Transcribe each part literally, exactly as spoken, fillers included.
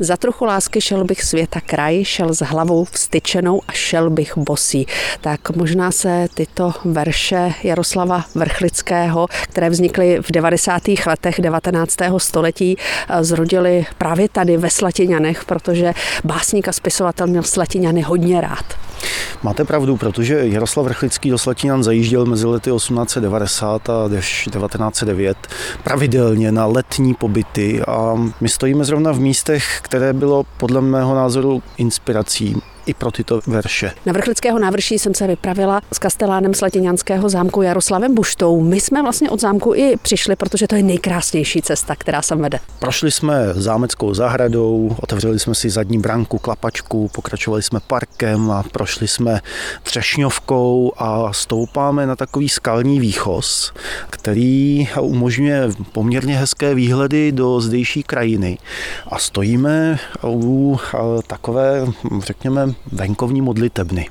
Za trochu lásky šel bych světa kraj, šel s hlavou vstyčenou a šel bych bosý. Tak možná se tyto verše Jaroslava Vrchlického, které vznikly v devadesátých letech devatenáctého století, zrodily právě tady ve Slatiňanech, protože básník a spisovatel měl Slatiňany hodně rád. Máte pravdu, protože Jaroslav Vrchlický do Slatiňan zajížděl mezi lety osmnáct set devadesát a devatenáct set devět pravidelně na letní pobyty a my stojíme zrovna v místech, které bylo podle mého názoru inspirací i pro tyto verše. Na Vrchlického návrší jsem se vypravila s kastelánem Slatiňanského zámku Jaroslavem Buštou. My jsme vlastně od zámku i přišli, protože to je nejkrásnější cesta, která sem vede. Prošli jsme zámeckou zahradou, otevřeli jsme si zadní branku, klapačku, pokračovali jsme parkem a prošli jsme Třešňovkou a stoupáme na takový skalní výchoz, který umožňuje poměrně hezké výhledy do zdejší krajiny. A stojíme u takové, řekněme, venkovní modlitebny.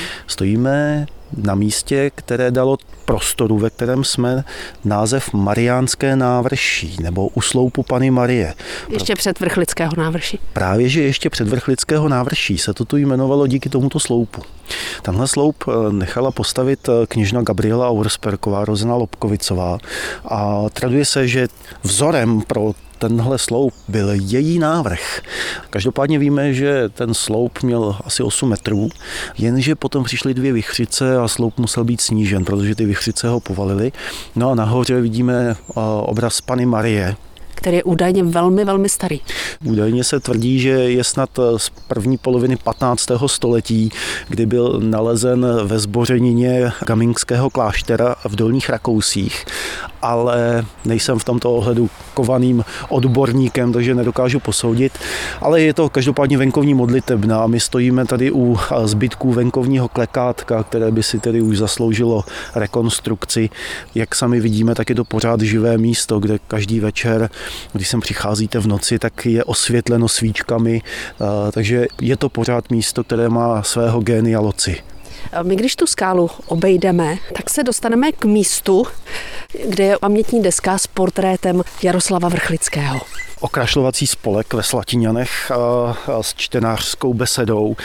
Stojíme na místě, které dalo prostoru, ve kterém jsme, název Mariánské návrší nebo u sloupu Panny Marie. Ještě před Vrchlického návrší. Právě, že ještě před Vrchlického návrší se to tu jmenovalo díky tomuto sloupu. Tenhle sloup nechala postavit kněžna Gabriela Auersperková, rozená Lobkovicová, a traduje se, že vzorem pro tenhle sloup byl její návrh. Každopádně víme, že ten sloup měl asi osm metrů, jenže potom přišly dvě vichřice a sloup musel být snížen, protože ty vichřice ho povalily. No a nahoře vidíme obraz Panny Marie, který je údajně velmi, velmi starý. Údajně se tvrdí, že je snad z první poloviny patnáctého století, kdy byl nalezen ve zbořenině Gamingského kláštera v Dolních Rakousích, ale nejsem v tomto ohledu kovaným odborníkem, takže nedokážu posoudit, ale je to každopádně venkovní modlitebna a my stojíme tady u zbytků venkovního klekátka, které by si tedy už zasloužilo rekonstrukci. Jak sami vidíme, tak je to pořád živé místo, kde každý večer, když sem přicházíte v noci, tak je osvětleno svíčkami, takže je to pořád místo, které má svého génia loci. My když tu skálu obejdeme, tak se dostaneme k místu, kde je pamětní deska s portrétem Jaroslava Vrchlického. Okrašlovací spolek ve Slatiňanech s čtenářskou besedou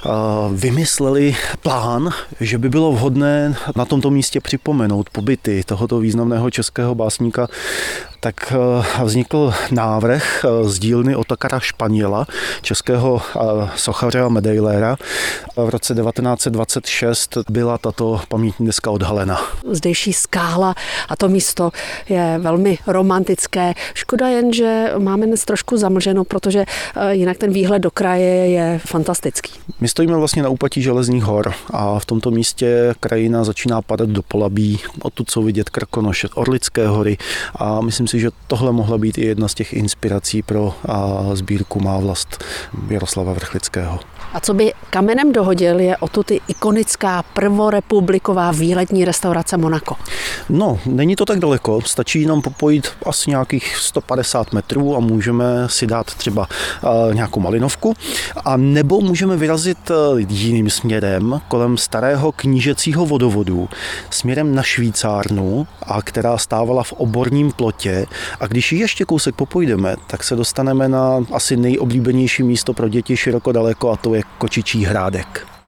vymysleli plán, že by bylo vhodné na tomto místě připomenout pobyty tohoto významného českého básníka. Tak vznikl návrh z dílny Otakara Španěla, českého sochaře a medailéra. V roce devatenáct set dvacet šest byla tato pamětní deska odhalena. Zdejší skála a to místo je velmi romantické. Škoda jen, že máme dnes trošku zamlženo, protože jinak ten výhled do kraje je fantastický. My stojíme vlastně na úpatí Železných hor a v tomto místě krajina začíná padat do Polabí. Odtud jsou vidět Krkonoše, Orlické hory a myslím si, že tohle mohla být i jedna z těch inspirací pro sbírku Má vlast Jaroslava Vrchlického. A co by kamenem dohodil, je odtud i ikonická prvorepubliková výletní restaurace Monako. No, není to tak daleko, stačí nám popojit asi nějakých sto padesát metrů a můžeme si dát třeba uh, nějakou malinovku, a nebo můžeme vyrazit uh, jiným směrem kolem starého knížecího vodovodu směrem na Švýcárnu, a která stávala v Oborním plotě, a když ještě kousek popojdeme, tak se dostaneme na asi nejoblíbenější místo pro děti široko daleko, a to je Kočičí Hrádek.